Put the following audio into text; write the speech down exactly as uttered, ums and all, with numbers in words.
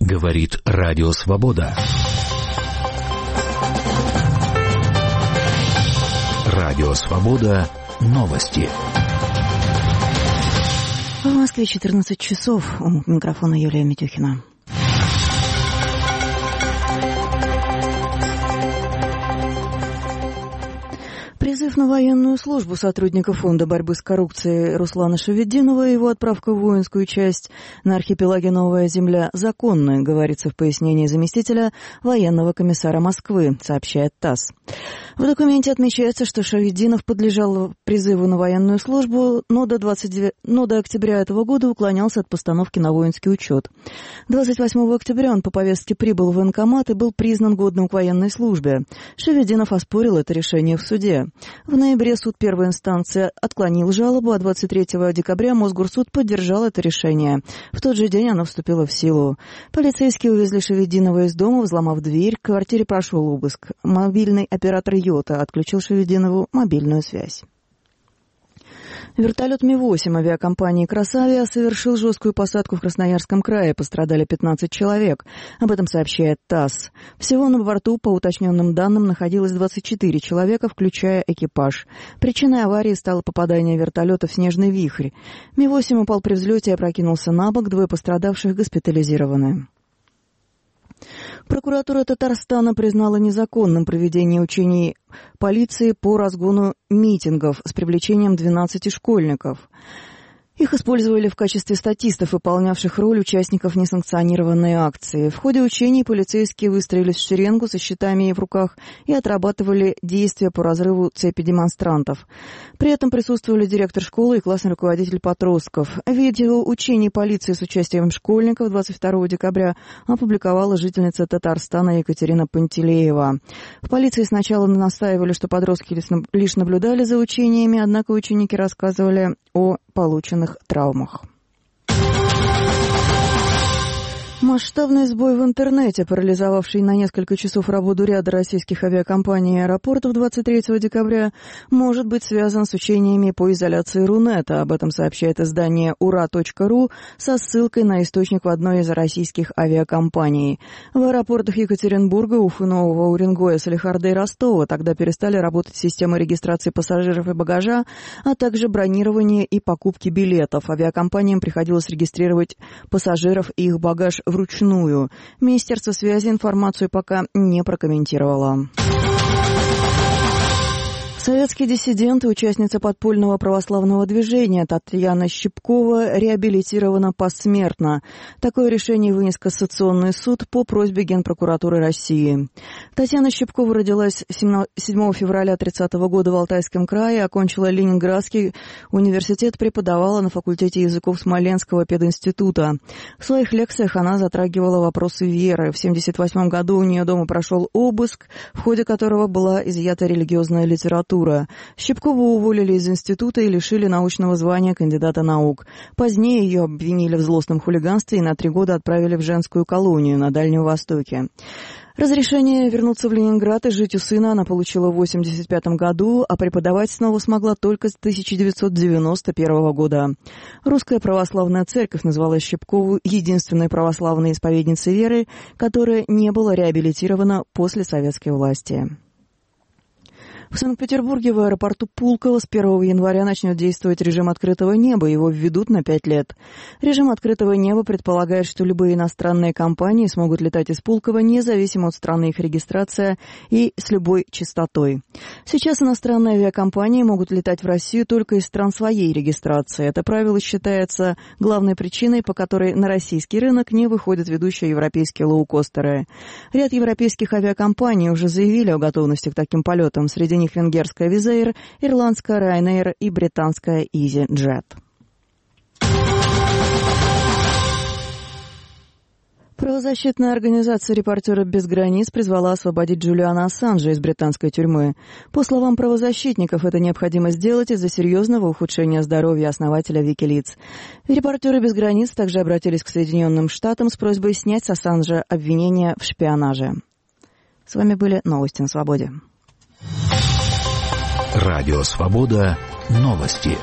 Говорит Радио Свобода. Радио Свобода. Новости. В Москве четырнадцать часов. У микрофона Юлия Митюхина. Призыв на военную службу сотрудников Фонда борьбы с коррупцией Руслана Шаведдинова и его отправка в воинскую часть на архипелаге Новая Земля законны, говорится в пояснении заместителя военного комиссара Москвы, сообщает ТАСС. В документе отмечается, что Шаведдинов подлежал призыву на военную службу, но до, двадцать девятого, но до октября этого года уклонялся от постановки на воинский учет. двадцать восьмого октября он по повестке прибыл в военкомат и был признан годным к военной службе. Шаведдинов оспорил это решение в суде. В ноябре суд первой инстанции отклонил жалобу, а двадцать третьего декабря Мосгорсуд поддержал это решение. В тот же день оно вступило в силу. Полицейские увезли Шаведдинова из дома, взломав дверь. К квартире прошел обыск. Мобильный оператор «Йота» отключил Шаведдинову мобильную связь. Вертолет Ми восемь авиакомпании «Кросавиа» совершил жесткую посадку в Красноярском крае. Пострадали пятнадцать человек. Об этом сообщает ТАСС. Всего на борту, по уточненным данным, находилось двадцать четыре человека, включая экипаж. Причиной аварии стало попадание вертолета в снежный вихрь. Ми восемь упал при взлете и опрокинулся на бок. Двое пострадавших госпитализированы. Прокуратура Татарстана признала незаконным проведение учений полиции по разгону митингов с привлечением двенадцати школьников. Их использовали в качестве статистов, выполнявших роль участников несанкционированной акции. В ходе учений полицейские выстроились в шеренгу со щитами в руках и отрабатывали действия по разрыву цепи демонстрантов. При этом присутствовали директор школы и классный руководитель подростков. Видео учений полиции с участием школьников двадцать второго декабря опубликовала жительница Татарстана Екатерина Пантелеева. В полиции сначала настаивали, что подростки лишь наблюдали за учениями, однако ученики рассказывали о полученных травмах. Масштабный сбой в интернете, парализовавший на несколько часов работу ряда российских авиакомпаний и аэропортов двадцать третьего декабря, может быть связан с учениями по изоляции Рунета. Об этом сообщает издание ура точка ру со ссылкой на источник в одной из российских авиакомпаний. В аэропортах Екатеринбурга, Уфы, Нового Уренгоя, Салихарда и Ростова тогда перестали работать системы регистрации пассажиров и багажа, а также бронирования и покупки билетов. Авиакомпаниям приходилось регистрировать пассажиров и их багаж вручную. Министерство связи информацию пока не прокомментировало. Советский диссидент и участница подпольного православного движения Татьяна Щипкова реабилитирована посмертно. Такое решение вынес Кассационный суд по просьбе Генпрокуратуры России. Татьяна Щипкова родилась седьмого февраля тридцатого года в Алтайском крае, окончила Ленинградский университет, преподавала на факультете языков Смоленского пединститута. В своих лекциях она затрагивала вопросы веры. В семьдесят восьмом году у нее дома прошел обыск, в ходе которого была изъята религиозная литература. Щипкову уволили из института и лишили научного звания кандидата наук. Позднее ее обвинили в злостном хулиганстве и на три года отправили в женскую колонию на Дальнем Востоке. Разрешение вернуться в Ленинград и жить у сына она получила в восемьдесят пятом году, а преподавать снова смогла только с тысяча девятьсот девяносто первого года. Русская православная церковь назвала Щипкову единственной православной исповедницей веры, которая не была реабилитирована после советской власти. В Санкт-Петербурге в аэропорту Пулково с первого января начнет действовать режим открытого неба. Его введут на пять лет. Режим открытого неба предполагает, что любые иностранные компании смогут летать из Пулково независимо от страны их регистрации и с любой частотой. Сейчас иностранные авиакомпании могут летать в Россию только из стран своей регистрации. Это правило считается главной причиной, по которой на российский рынок не выходят ведущие европейские лоукостеры. Ряд европейских авиакомпаний уже заявили о готовности к таким полетам. Среди них венгерская Визаир, ирландская Ryanair и британская EasyJet. Правозащитная организация «Репортеры без границ» призвала освободить Джулиана Ассанжа из британской тюрьмы. По словам правозащитников, это необходимо сделать из-за серьезного ухудшения здоровья основателя Wikileaks. «Репортеры без границ» также обратились к Соединенным Штатам с просьбой снять с Ассанжа обвинения в шпионаже. С вами были новости на свободе. Радио «Свобода». Новости.